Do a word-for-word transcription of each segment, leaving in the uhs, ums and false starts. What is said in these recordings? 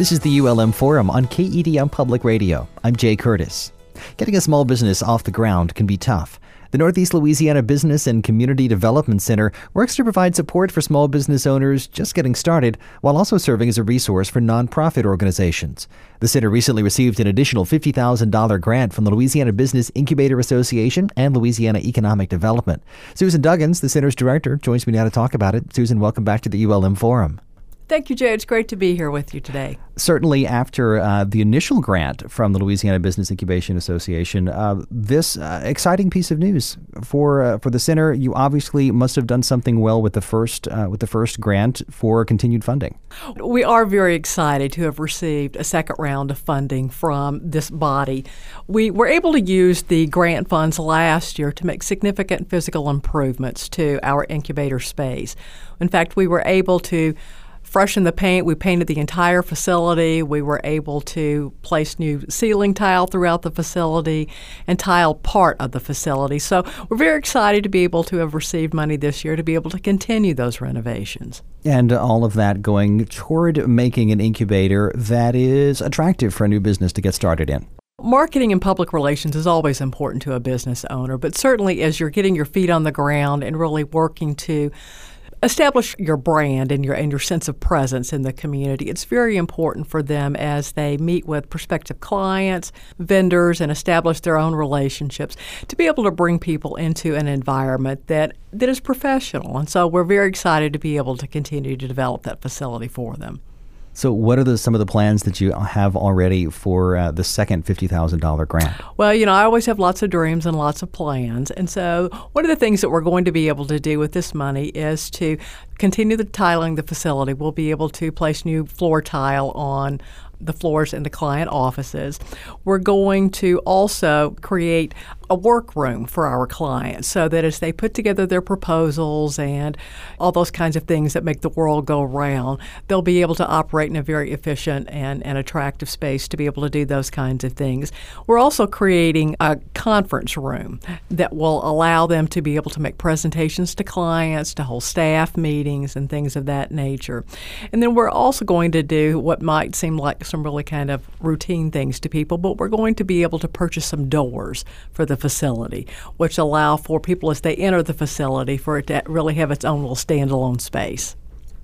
This is the U L M Forum on K E D M Public Radio. I'm Jay Curtis. Getting a small business off the ground can be tough. The Northeast Louisiana Business and Community Development Center works to provide support for small business owners just getting started, while also serving as a resource for nonprofit organizations. The center recently received an additional fifty thousand dollars grant from the Louisiana Business Incubator Association and Louisiana Economic Development. Susan Duggins, the center's director, joins me now to talk about it. Susan, welcome back to the U L M Forum. Thank you, Jay. It's great to be here with you today. Certainly after uh, the initial grant from the Louisiana Business Incubation Association, uh, this uh, exciting piece of news for uh, for the center. You obviously must have done something well with the first uh, with the first grant for continued funding. We are very excited to have received a second round of funding from this body. We were able to use the grant funds last year to make significant physical improvements to our incubator space. In fact, we were able to freshen the paint. We painted the entire facility. We were able to place new ceiling tile throughout the facility and tile part of the facility. So we're very excited to be able to have received money this year to be able to continue those renovations. And all of that going toward making an incubator that is attractive for a new business to get started in. Marketing and public relations is always important to a business owner, but certainly as you're getting your feet on the ground and really working to establish your brand and your and your sense of presence in the community, it's very important for them as they meet with prospective clients, vendors, and establish their own relationships to be able to bring people into an environment that, that is professional. And so we're very excited to be able to continue to develop that facility for them. So what are the, some of the plans that you have already for uh, the second fifty thousand dollars grant? Well, you know, I always have lots of dreams and lots of plans. And so one of the things that we're going to be able to do with this money is to continue the tiling the facility. We'll be able to place new floor tile on the floors in the client offices. We're going to also create a workroom for our clients so that as they put together their proposals and all those kinds of things that make the world go round, they'll be able to operate in a very efficient and, and attractive space to be able to do those kinds of things. We're also creating a conference room that will allow them to be able to make presentations to clients, to hold staff meetings and things of that nature. And then we're also going to do what might seem like some really kind of routine things to people, but we're going to be able to purchase some doors for the facility, which allow for people as they enter the facility for it to really have its own little standalone space.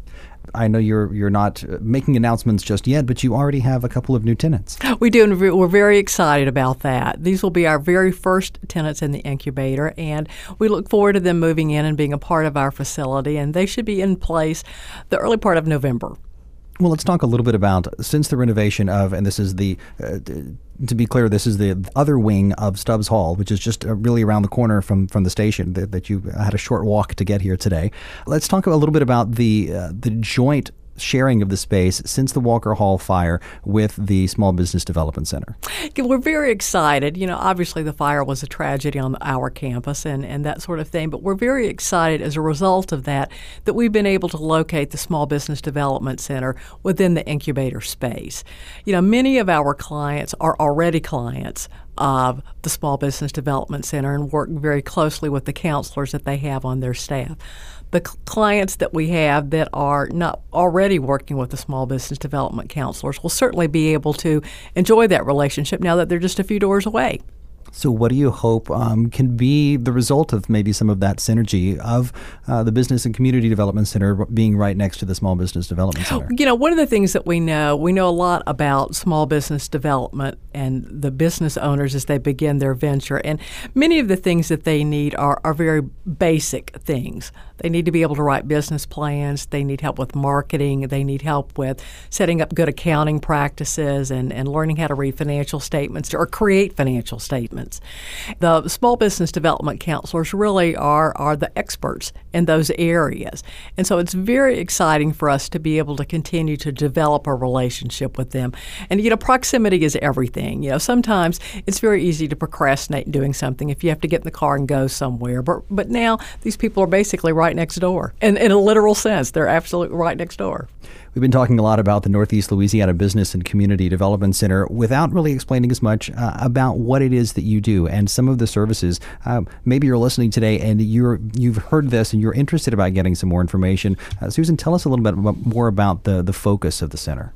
I know you're you're not making announcements just yet, but you already have a couple of new tenants. We do, and we're very excited about that. These will be our very first tenants in the incubator, and we look forward to them moving in and being a part of our facility, and they should be in place the early part of November. Well, let's talk a little bit about, since the renovation of, and this is the, uh, to be clear, this is the other wing of Stubbs Hall, which is just uh, really around the corner from, from the station that, that you had a short walk to get here today. Let's talk a little bit about the uh, the joint sharing of the space since the Walker Hall fire with the Small Business Development Center. We're very excited. You know, obviously the fire was a tragedy on our campus and, and that sort of thing, but we're very excited as a result of that that we've been able to locate the Small Business Development Center within the incubator space. You know, many of our clients are already clients of the Small Business Development Center and work very closely with the counselors that they have on their staff. The c- clients that we have that are not already working with the Small Business Development counselors will certainly be able to enjoy that relationship now that they're just a few doors away. So what do you hope um, can be the result of maybe some of that synergy of uh, the Business and Community Development Center being right next to the Small Business Development Center? You know, one of the things that we know, we know a lot about small business development and the business owners as they begin their venture. And many of the things that they need are, are very basic things. They need to be able to write business plans. They need help with marketing. They need help with setting up good accounting practices and, and learning how to read financial statements or create financial statements. The small business development counselors really are, are the experts in those areas. And so it's very exciting for us to be able to continue to develop a relationship with them. And, you know, proximity is everything. You know, sometimes it's very easy to procrastinate doing something if you have to get in the car and go somewhere. But, but now these people are basically right next door. And in a literal sense, they're absolutely right next door. We've been talking a lot about the Northeast Louisiana Business and Community Development Center without really explaining as much uh, about what it is that you do and some of the services. Um, maybe you're listening today and you're, you've heard this and you're interested about getting some more information. Uh, Susan, tell us a little bit more about the, the focus of the center.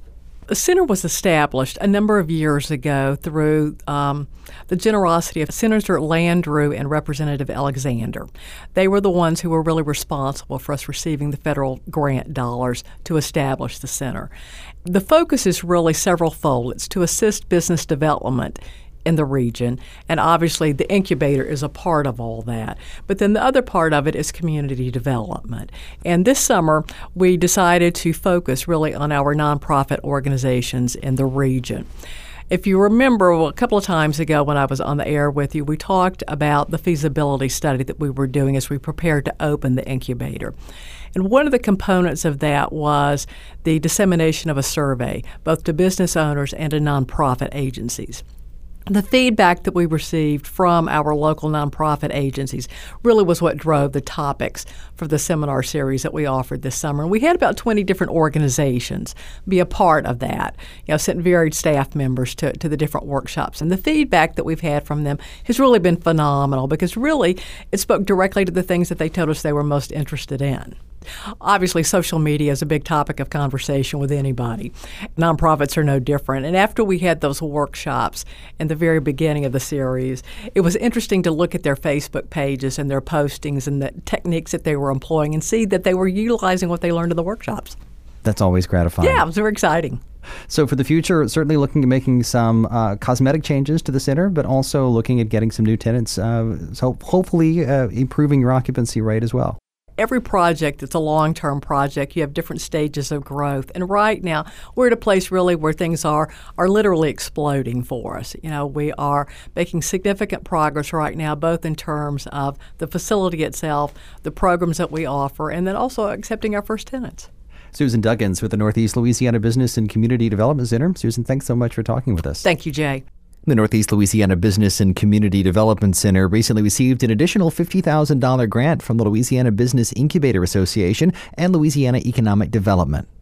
The center was established a number of years ago through um, the generosity of Senator Landrieu and Representative Alexander. They were the ones who were really responsible for us receiving the federal grant dollars to establish the center. The focus is really several-fold. It's to assist business development in the region, and obviously the incubator is a part of all that. But then the other part of it is community development. And this summer, we decided to focus really on our nonprofit organizations in the region. If you remember, well, a couple of times ago when I was on the air with you, we talked about the feasibility study that we were doing as we prepared to open the incubator. And one of the components of that was the dissemination of a survey, both to business owners and to nonprofit agencies. The feedback that we received from our local nonprofit agencies really was what drove the topics for the seminar series that we offered this summer. And we had about twenty different organizations be a part of that, you know, sent varied staff members to, to the different workshops. And the feedback that we've had from them has really been phenomenal because really it spoke directly to the things that they told us they were most interested in. Obviously, social media is a big topic of conversation with anybody. Nonprofits are no different. And after we had those workshops in the very beginning of the series, it was interesting to look at their Facebook pages and their postings and the techniques that they were employing and see that they were utilizing what they learned in the workshops. That's always gratifying. Yeah, it was very exciting. So for the future, certainly looking at making some uh, cosmetic changes to the center, but also looking at getting some new tenants, uh, so hopefully uh, improving your occupancy rate as well. Every project, it's a long-term project. You have different stages of growth. And right now, we're at a place really where things are are literally exploding for us. You know, we are making significant progress right now, both in terms of the facility itself, the programs that we offer, and then also accepting our first tenants. Susan Duggins with the Northeast Louisiana Business and Community Development Center. Susan, thanks so much for talking with us. Thank you, Jay. The Northeast Louisiana Business and Community Development Center recently received an additional fifty thousand dollars grant from the Louisiana Business Incubator Association and Louisiana Economic Development.